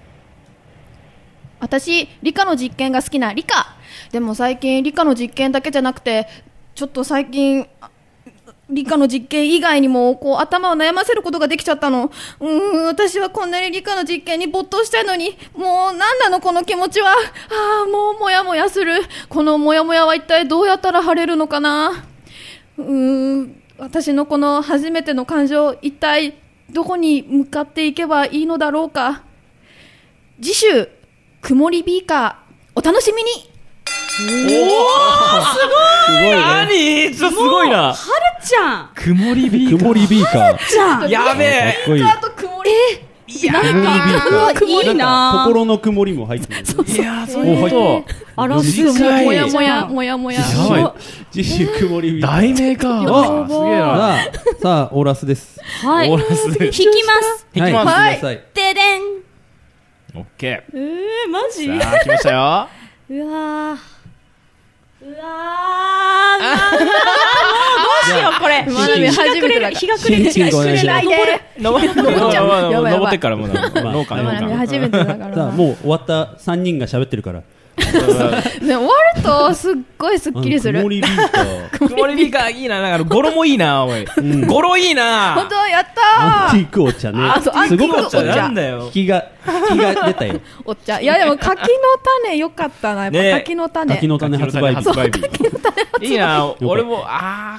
私、理科の実験が好きな理科。でも最近理科の実験だけじゃなくて、ちょっと最近、あ理科の実験以外にもこう頭を悩ませることができちゃったの。うーん、私はこんなに理科の実験に没頭したいのに、もう何なのこの気持ちは。ああ、もうモヤモヤする。このモヤモヤは一体どうやったら晴れるのかな。うーん、私のこの初めての感情、一体どこに向かっていけばいいのだろうか。次週、曇りビーカー、お楽しみに。 すごいね。 何ちょっとすごいな。 はるちゃん曇りビーカー。 曇りビーカー。 ちゃんやべえ。 かっこいい。 あと曇り。 いやなん曇りビーカー。 か、曇りな心の曇りも入ってる。 いやそういうこあら、す短いごい。 もやもや、もやもや。 やばい次週曇りビと。 ーカー。 題名か。 あすげえな。 さあ、さあ、オーラスです。 はい。 オーラスで引きます。 引きます。 はい、ください。 ででん。 オッケえー、マジー。さあ来ましたよ。 うわー。うわー。なんだもうどうしよう、これ。 まだね日が暮れる。日が暮れる。 シンキングお願いしますないで。 登っ登っちゃうやばいやばい登ってっからもうな農家まだね農家。 初めてだからさあ、 な。 もう終わったさんにんが喋ってるから。 ね、終わるとすっごいすっきりする。 曇りビーカー。 曇りビーカーいいな。なんか語呂もいいな。おい。 ん語呂いいな。 本当やったー。 アンティークお茶ね。 あそうすごかっアンティークお茶たね。 なんだよ引。きが、引きが出たよ。 お茶。いやでも柿の種よかったな。やっぱね柿の種。 柿の種発売日。 発売日。いいな。俺もあーく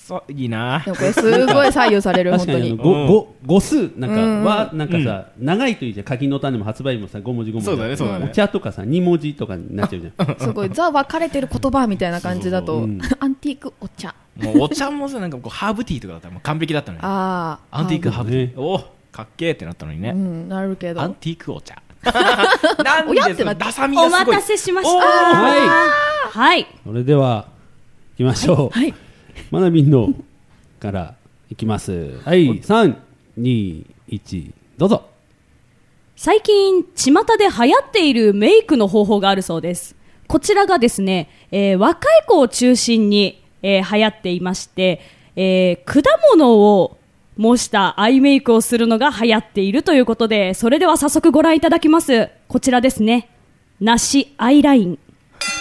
遅いな。 でもこれすごい左右される、本当に。 確かにあのごご語数なんかうんはなんかさ、長いといいじゃん。課金の種も発売日もさご文字ご文字そうだねそうだねお茶とかさに文字とかになっちゃうじゃん。 すごい、ザ分かれてる言葉みたいな感じだと、 そううんアンティークお茶。 もうお茶もさ、なんかこうハーブティーとかだったらもう完璧だったのに。 ああ。 アンティークハーブティねー。おかっけーってなったのにね。 うん、なるけど。 アンティークお茶。なんでそのおやってなってダサみがすごい。 お待たせしました。 おーははい。 い。それでは行きましょう。 はい。 まなみんのからいきます。はい、さん、に、いち、どうぞ。 最近、巷で流行っているメイクの方法があるそうです。こちらがですね、えー若い子を中心に、えー流行っていまして、えー果物を模したアイメイクをするのが流行っているということで、それでは早速ご覧いただきます。こちらですね。梨アイライン。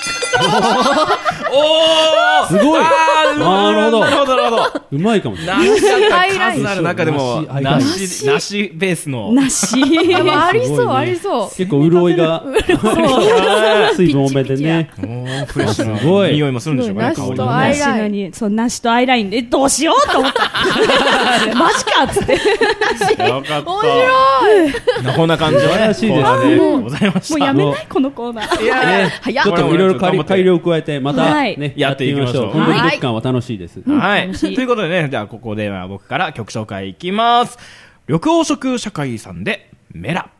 おーすごいあーなるほどなるほどなるほど。 うまいかもしれない。 梨だったら数ある中でも梨アイライン梨梨ベースの。 梨。 でもありそう、 すごいねありそう。 結構潤いが水分多めでね。 おーフレッシュなすごい匂いもするんでしょうかね。 すごい香りもね梨とアイライン梨のに、そう、梨とアイラインで、どうしようと思った。マジかっつって。 よかった。 面白い。 こんな感じのね、 素晴らしいですコーナーでございました。 もうやめないこのコーナー。 いやね、 早っちょっといろいろ改頑張って改良を加えて、またはいね、 やっていきましょうやってみ本当に月間は楽しいです。 はい。 楽しいということでね、じゃあここでは僕から曲紹介いきます。緑黄色社会さんでメラ。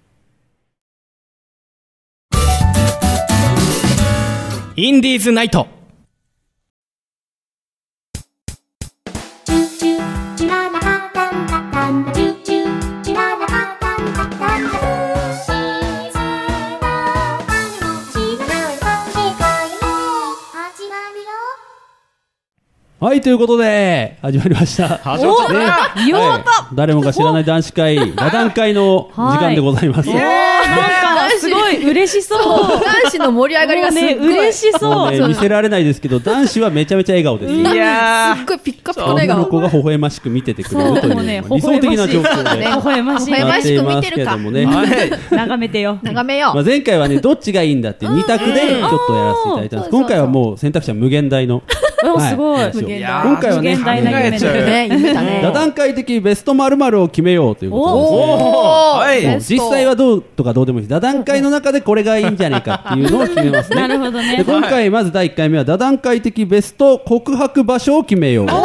インディーズナイト。 はい、ということで、始まりました。 始まっちゃったな。 言おうと、 はい誰もが知らない男子会、座談会の時間でございます。 はいなんか、すごい嬉しそう。 男子の盛り上がりがすっもうね、 ごい。 嬉しもそうう。 ね、見せられないですけど、男子はめちゃめちゃ笑顔です。 いやすっごいピッカピカの笑顔。 女の子が微笑ましく見ててくれるという、 そうね理想的な状況でね微笑ましい。 微笑ましく見なっててるかいますけどもね。 ー。はい。 眺めてよ。 眺めよまあ、前回はね、どっちがいいんだってに択でちょっとやらせていただいたんです。 うん今回はもう選択肢は無限大の。 おすごい。 はい無限大今回はね、 無限大な夢考えちゃうう。ね、夢だね。 座談会的ベスト〇〇を決めようということですね。 おーはい。 そう実際はどうとかどうでもいい。座談会の中でこれがいいんじゃないかっていうのを決めますね。 なるほどねで今回まずだいいっかいめは座談会的ベスト告白場所を決めよう。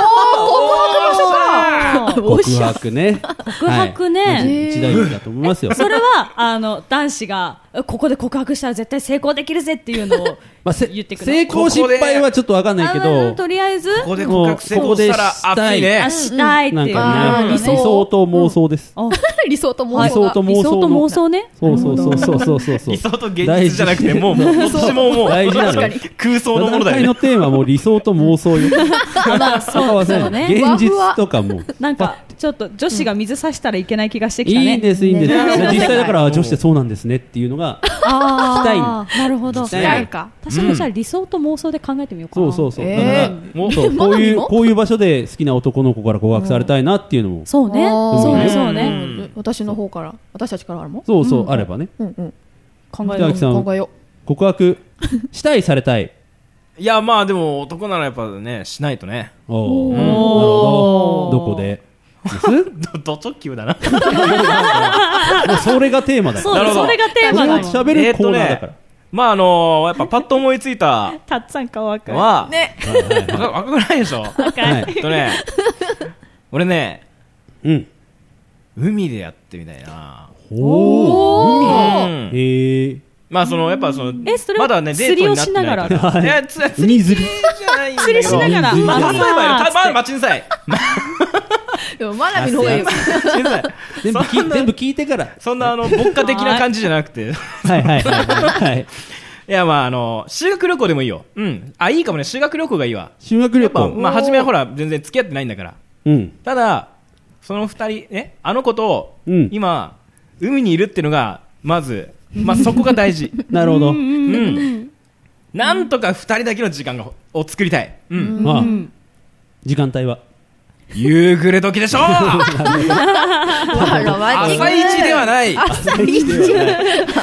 告白ね。 告白ねはい一大事だと思いますよ。 それは、あの、男子が、ここで告白したら絶対成功できるぜっていうのをまあ、せ言ってくる。 成功失敗はちょっとわかんないけあど、 とりあえず、 ここで告白成功したら熱いねあ。したいっていう。 なんかね、 あー理理想想と妄想です。 あ理想と妄理想が。 想と妄想理想と妄の。 想ね。 そうそうそうそうそうそうそう。 理想と現実じゃなくて、もう、もう、どっちももう、 大事なのよ。 空想のもの座談会のだよね。 テーマはもう理想と妄想よ。 まあ、そうそうね。 現実とかも。 なんか、ちょっと女子が水差したらいけない気がしてきたね。 いいんです、いいんです。 ね実際だから女子ってそうなんですねっていうのが、 あしたいあ、なるほど。 聞きたいなんか。 私もじゃあ理想と妄想で考えてみようかな。 そうそうそう。だからえ、 もう、 そうこういう、 まだ見もこういう場所で好きな男の子から告白されたいなっていうのも、 そうね。 あーそうね、そううね。 ん私の方から、私たちからもそうそう、あればね。 うんうん。 考えよう北脇。さん、 考えよ告白したい、されたい。 いや、まあでも、男ならやっぱね、しないとね。 おーなるおーほど。どこでですド直球だな。 もうそれがテーマだそうから。 なるほどそれがテーマそれをなの。 喋るコーナーだから。 まああのやっぱパッと思いついたたっつぁんかわかる。 のは、 ね。 はいはいは若若くないでしょ。 い。はい。 えっとね、俺ね、 うん。 海でやってみたいな。 おー。 うん海。へえ。 まあそのやっぱそのえそれはまだねデートになってないから。 釣りをしながらいやつ釣海釣り。 じゃないんだけど。 釣りしながらまああ例えばよ、 まあたまあ待ちなさい。 でも、まなみの方がいい。 待ちなさい。 全部聞い全部聞いてから。 そんなあの牧歌的な感じじゃなくて。 はいはいはいはいはい。 いやまああの修学旅行でもいいよ。うん。あいいかもね、修学旅行がいいわ。 修学旅やっぱ行。 まあ初めはほら全然付き合ってないんだから。 うん。 ただその二人ね、あの子とうん今海にいるっていうのがまずまあそこが大事。 なるほど。 うん。なんとか二人だけの時間がを作りたい。うん。 まあう、ん。 時間帯は。 夕暮れ時でしょう。 ロマンチック朝一ではない。 朝一。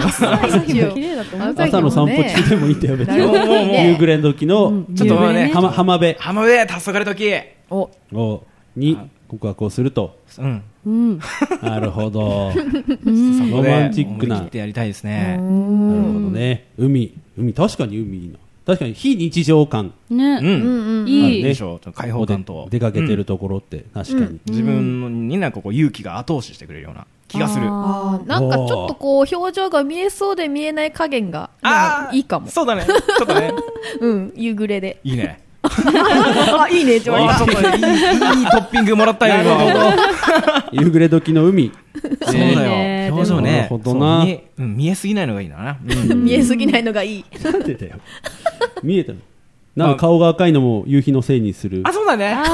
朝日も綺麗だと思う。 朝の散歩中でもいいんだよ別に。 なるほどね夕暮れ時のちょっとね浜浜辺浜辺黄昏時おをに告白をすると。 うんうん。 なるほど。 そこロでマンチックな。 思い切ってやりたいですね。 なるほどね。海海確かに海いいな。確かに非日常感うね。 んいい。 いいでしょう。開放感と出かけてるところって確かに。 自分になんかこう勇気が後押ししてくれるような気がする。 あーなんかちょっとこう表情が見えそうで見えない加減があーいいかも。 そうだね。ちょっとね。 うん夕暮れで。 いいね。 あいいねって言われた。 あちょっといいいいトッピングもらったよ今。 夕暮れ時の海。 そうだいいねよ。表情ね。 なるほどなそう見えうん見えすぎないのがいいんだな。うん見えすぎないのがいい。 なんでだよ。見えたの。なんか顔が赤いのも夕日のせいにする。 あそうだね。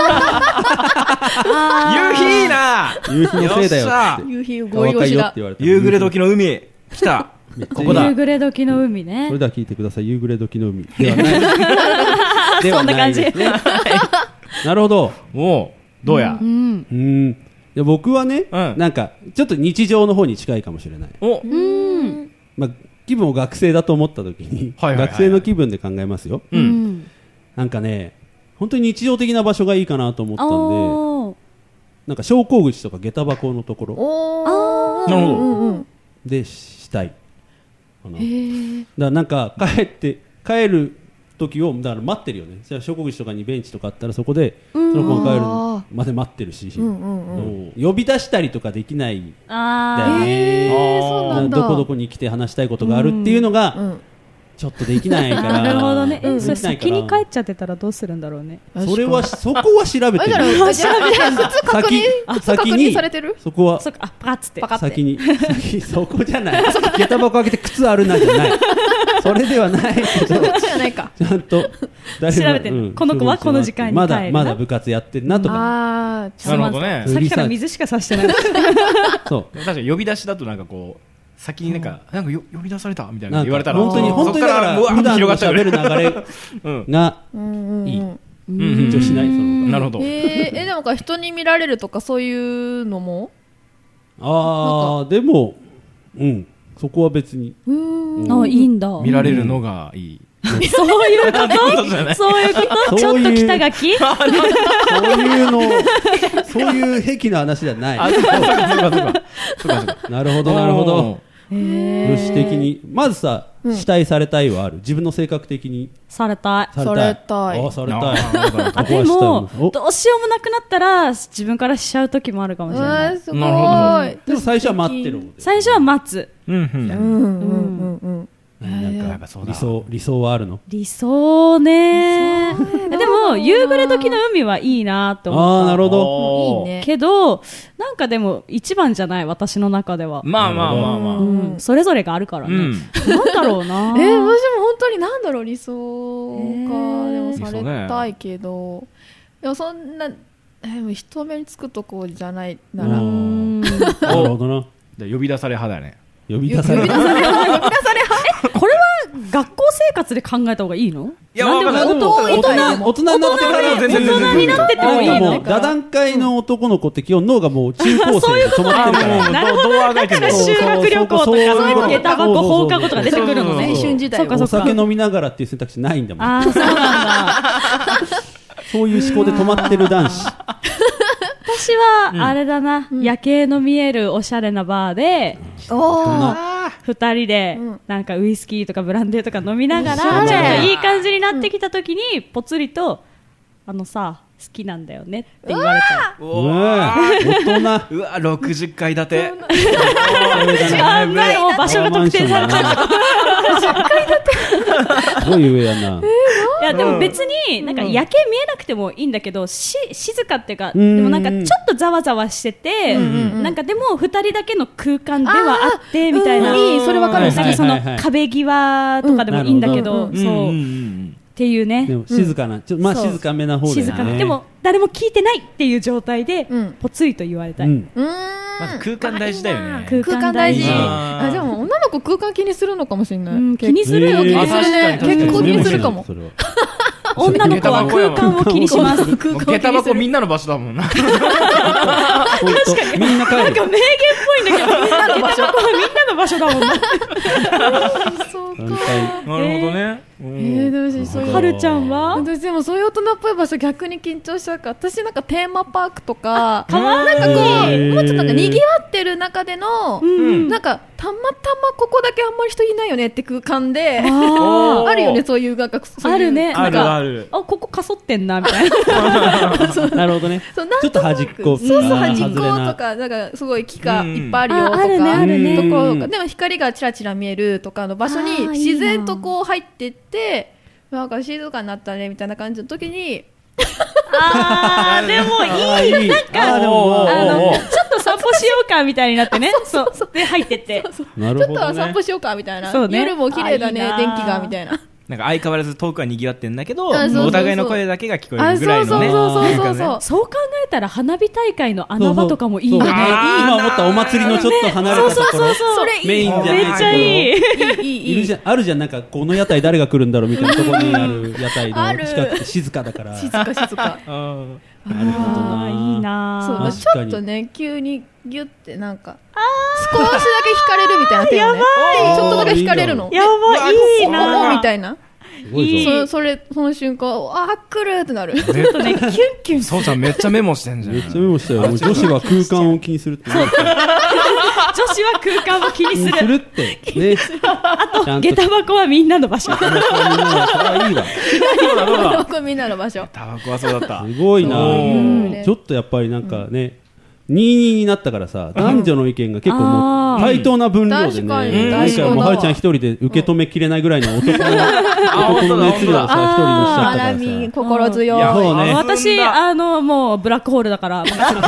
あ夕日いいな。 夕日のせいだよよっしゃって。 夕日顔ゴイゴシだ赤いよって。言われた。 夕暮れ時の海来た。ここだ。 夕暮れ時の海ね。 それでは聞いてください。夕暮れ時の海ではない。ではないですね。なるほど。 おうどうやう。ん。 うん。で僕はね、 うんなんかちょっと日常の方に近いかもしれない。 おうん。 まあ気分を学生だと思った時に、 はいはいはいはい学生の気分で考えますよ。 う。 うんん。 なんかね、本当に日常的な場所がいいかなと思ったんで、 おー。 なんか昇降口とか下駄箱のところおーなるほどうんうんでしたい。あのだかへーらなんか帰って帰る時をだから待ってるよね。じゃあ昇降口とかにベンチとかあったらそこでその子が帰るまで待ってるし、 うんうんうん呼び出したりとかできないだよあね。 へーそうなんだ。 どこどこに来て話したいことがあるっていうのがうんちょっとできないかあ。 ら。 なるほどね。え、 できそれないから先に帰っちゃってたらどうするんだろうね。 それはそこは調べてあれだろる。 あじゃあじゃあ靴確認靴確認先にされてる？ そこはそっか、あ、パカッつってパ。カって。 先に先そこじゃない。下駄箱開けて靴あるなじゃない。それではないけど、 そっちじゃないか。 ちゃんと誰も調べてるこの子はこの時間にま帰るなだまだ部活やってんなとか。 ああ、 なるほどね。 さっきから水しかさしてない。 そう。 確かに呼び出しだとなんかこう先になんかなんかよ呼び出されたみたいな言われたら本当にそ本当にだからそっ普段のうわーって喋る広がっ流れうんがうんうんうんいい。 うん緊張しないそのなるほど。 えー、えでもか人に見られるとかそういうのもああでもうんそこは別にうーんあ、いいんだ。 見られるのがいい。 そういうことじゃないそういうことちょっと北垣そういうのそういう癖の話じゃない。 あ、そうかそうかそうかそうかそうか。 なるほどなるほど。 へー女子的にまずさ主体されたいはある。自分の性格的にされたい。 されたい。 されたいあされたい。 あーあ、でも、 ここはしたいおどうしようもなくなったら、自分からしちゃう時もあるかもしれない。 えー、すごい。 なるでも最初は待ってる方で最初は待つ。 うんうん。 うんうんうんうん。 なんかやっぱそうだ理想理想はあるの。 理想ね。でも、夕暮れ時の海はいいなって思った。 ああなるほど。 おーいいね。 けど、なんかでも、一番じゃない、私の中では。 まあまあまあまあ。 うん、それぞれがあるからね。 うん。 なんだろうな。 えー、私も本当になんだろう理想か、 えーでもされたいけど、でもそんな、えー、でも人目につくとこじゃないなら、 う呼んなるほどな。 で呼び出され派だよね。 呼び出されび出され呼び出されこれは学校生活で考えた方がいいの？ いやなんでもわかんない大大人人大人になってから全然全然大人になっててもいいのなんかもう？座談会の男の子って基本脳がもう中高生で止まってるから。 なるほど。 どうあがいてんのだから修学旅行とか、 そうそうそうそういう下駄箱放課後とか出てくるのね。 そうそうそう青春時代をおそうかそうか。 酒飲みながらっていう選択肢ないんだもん。 ああ、そうなんだ。 そういう思考で止まってる男子。 私は、あれだな、夜景の見えるおしゃれなバーで、 おー二人でうん、 なんかウイスキーとかブランデーとか飲みながら、ちょっおしゃれといい感じになってきた時に、ぽつりと、あのさ、好きなんだよねって言われた。 うわ大人。 うわろくじゅっかい建て。 あんまりもう場所が特定されちゃう。 すごい上やな。 いやでも別になんか夜景見えなくてもいいんだけど、し静かっていうか、でんもなんかちょっとざわざわしてて、なんかでも二人だけの空間ではあってみたいな、 うんいいそれわかるなんかそのはいはいはい壁際とかでもいいんだけど、 うんそう、 うんうんうっんていうねで。も静かな、ちょまあそう静かめな方だよね。 静かなでも誰も聞いてないっていう状態で、 うんぽつりと言われたい、 うん。 うーんまず空間大事だよね。 空空間大事いいなあでも女の子空間気にするのかもしれない、 うん気にするよあ気にするね確かに確かに結構気にするかもそれは。 女の子は空間を気にします。 もう下駄箱みんなの場所だもんな。 ほんとみんな帰る。 なんか名言っぽいんだけど、みんなの場所はみんなの場所だもんな。 そうか。 反対なるほどね。 えー、でもそういうはるちゃんは私でもそういう大人っぽい場所逆に緊張しちゃうから私なんかテーマパークとかかわなんかこうへーもうちょっとなんか賑わってる中での、 んなんかたまたまここだけあんまり人いないよねって空間であーあるよねそういうなんかそういうあるね。 あるなんかある。 あ、ここかそってんなみたいな。 なるほどね。 そうなんちょっと端っこそうそうあー端っこ外れなとかなんかすごい木がうんいっぱいあるよとか、 ああるねあるねところとかうんでも光がちらちら見えるとかの場所あーいいなに自然とこう入ってってなんか静かになったねみたいな感じの時にあー、でもいい。 あーいい。なんあでもあの、 おーおーちょっと散歩しようかみたいになってね。そう。で、入ってって。 なるちょっとほどね散歩。しようかみたいな、 そうね夜も綺麗だねあいいな電気がみたいななんか相変わらず遠くは賑わってんだけど、 あそうそうそうお互いの声だけが聞こえるぐらいのね。 あそうそうそうそうそうなんかねそう考えたら花火大会の穴場とかもいいよね。 そうそう今思ったお祭りのちょっと離れたところ。 それいいメインじゃないめっちゃいい。 いいいいいいいるじゃんあるじゃんなんかこの屋台誰が来るんだろうみたいなところにある屋台あるの近くて静かだから。 静か静かあーなるほどな。 あーいいなそうー。 ち確かにょっとね急にギュってなんか少しだけ惹かれるみたいな手をね手ちょっとだけ惹かれるのやばい、いいおおなみたいなすごいぞ。 そそれその瞬間あー来るってなるちょっとね、キュンキュン。 そうちゃんめっちゃメモしてんじゃん。 めっちゃメモしたよ。もう女子は空間を気にするって。 女子は空間を気にする。 気にするって。ね。あと下駄箱はみんなの場所。 それはいいわ。 そうだそうだ。 これみんなの場所タバコはそうだった。 すごいなそうねちょっとやっぱりなんかね、にたいにになったからさ、男女の意見が結構もあーう対等な分量で確かにね、なんかもうはるちゃん一人で受け止めきれないぐらいの男の男の熱量をさ、一人にしちゃったから花見さ。 心強いいやそうね私、あの、もうブラックホールだから。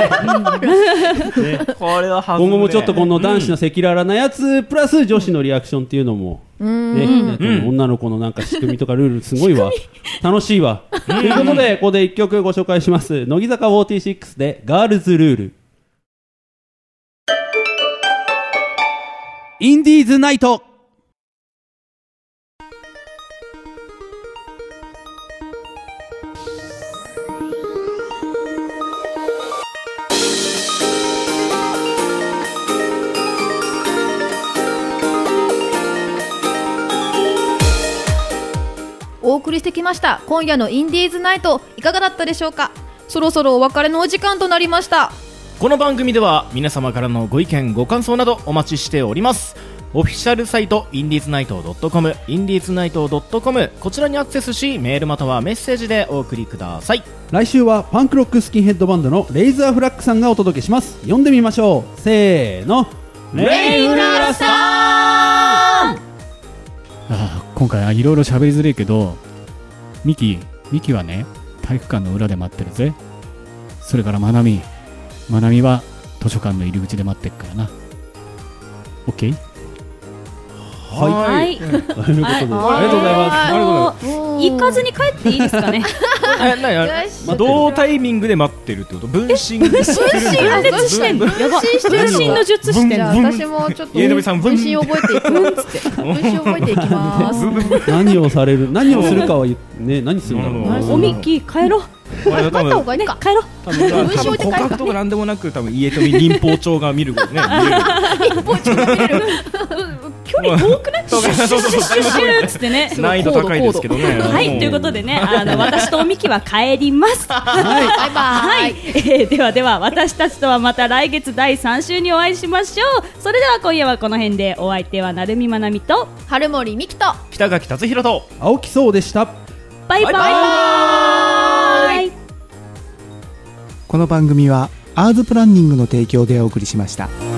これは弾今後もちょっとこの男子の赤裸々なやつ、プラス女子のリアクションっていうのも、ね、なんか女の子のなんか仕組みとかルールすごいわ。楽しいわ。ということで、ここで一曲ご紹介します。乃木坂フォーティーシックスでガールズルール。インディーズナイト。 お送りしてきました今夜のインディーズナイトいかがだったでしょうか。そろそろお別れのお時間となりました。 この番組では皆様からのご意見ご感想などお待ちしております。オフィシャルサイトインディーズナイト .com インディーズナイト .com こちらにアクセスしメールまたはメッセージでお送りください。 来週はパンクロックスキンヘッドバンドのレイザーフラッグさんがお届けします。読んでみましょう。せーの、レイフラーさん。 ああ今回はいろいろ喋りづれえけどミキミキはね体育館の裏で待ってるぜ。それからマナミマナミは図書館の入り口で待ってっからな。オッケー。 はい。 はい。 ということで、ありがとうございます。 あの行かずに帰っていいですかね。 えなよなし同タイミングで待ってるってこと？分身分身分裂してんのやば。分身の術してんじゃあの。 私もちょっと家飲さん分身覚えていくっつって分身覚えていきます何をされる、何をするかは言ってね、何するんだろうな。 うんおミッキー帰ろう。 これ多帰った方分がいいか帰ろう。 多分多分告白とかなんでもなく多分家富民法帳が見ることね見れる距離遠くない？シュッシュッシュッシュッシュッつってね。 難易度高いですけどね。 はい、ということでね、あの私とおみきは帰ります。 はいバイバはい、 イえーではでは私たちとはまた来月だいさん週にお会いしましょう。それでは今夜はこの辺で、お相手はなるみまなみと春森美希と北垣達弘と青木そうでした。 バイバイ。 バイこの番組はアーズプランニングの提供でお送りしました。